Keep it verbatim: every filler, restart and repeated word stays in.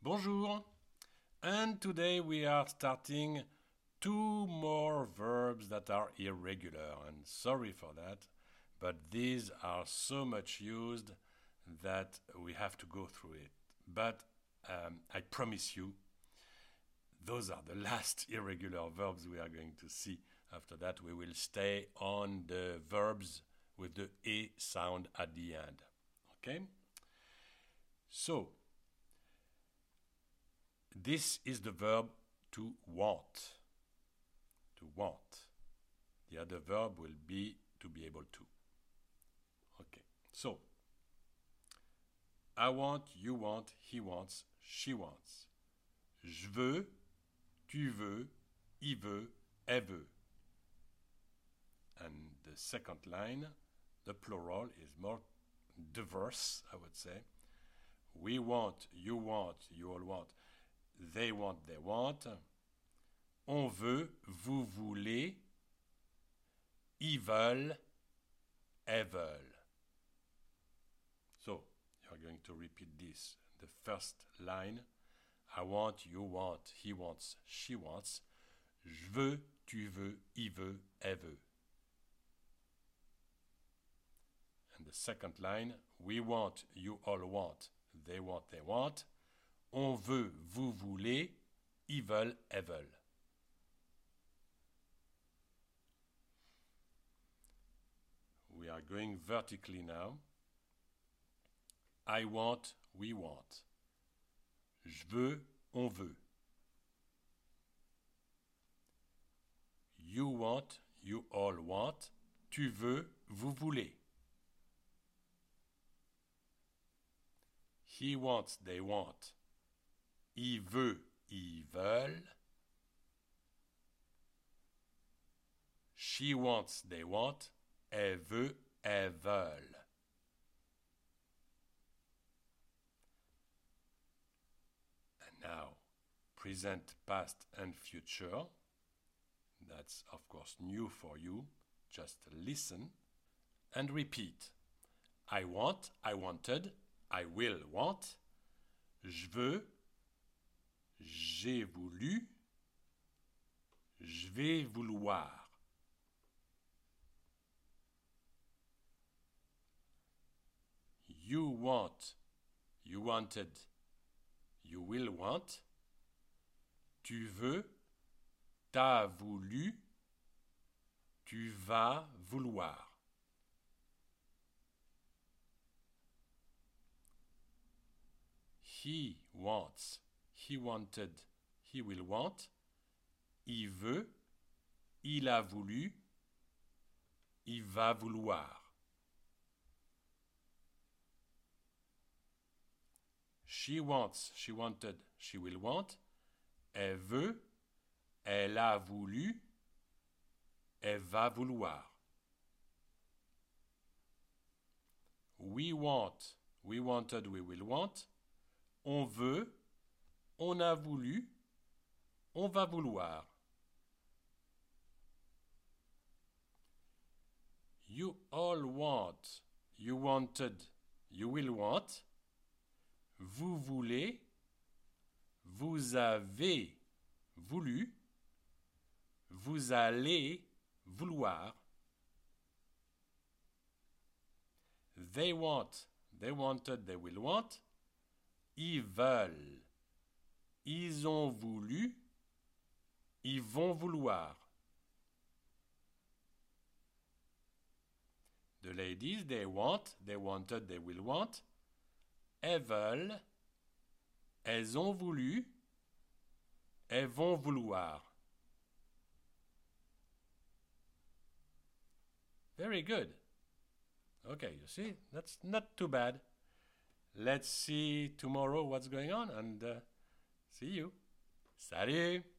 Bonjour, and today we are starting two more verbs that are irregular, and sorry for that, but these are so much used that we have to go through it. But um, I promise you, those are the last irregular verbs we are going to see. After that, we will stay on the verbs with the E sound at the end. Okay? So, this is the verb to want. To want. The other verb will be to be able to. Okay. So, I want, you want, he wants, she wants. Je veux, tu veux, il veut, elle veut. And the second line, the plural is more diverse, I would say. We want, you want, you all want. They want, they want. On veut, vous voulez. Ils veulent, elles veulent. So, you are going to repeat this. The first line. I want, you want, he wants, she wants. Je veux, tu veux, il veut, elle veut. And the second line. We want, you all want. They want, they want. On veut, vous voulez, ils veulent, elles veulent. We are going vertically now. I want, we want. Je veux, on veut. You want, you all want. Tu veux, vous voulez. He wants, they want. Il veut, ils veulent. She wants, they want. Elle veut, elles veulent. And now, present, past, and future. That's, of course, new for you. Just listen and repeat. I want, I wanted, I will want. Je veux, j'ai voulu, je vais vouloir. You want, you wanted, you will want. Tu veux, t'as voulu, tu vas vouloir. He wants, he wanted, he will want. Il veut, il a voulu, il va vouloir. She wants, she wanted, she will want. Elle veut, elle a voulu, elle va vouloir. We want, we wanted, we will want. On veut, on a voulu, on va vouloir. You all want, you wanted, you will want. Vous voulez, vous avez voulu, vous allez vouloir. They want, they wanted, they will want. Ils veulent, ils ont voulu, ils vont vouloir. The ladies, they want, they wanted, they will want. Elles veulent, elles ont voulu, elles vont vouloir. Very good. Okay, you see, that's not too bad. Let's see tomorrow what's going on and uh, see you. Salut!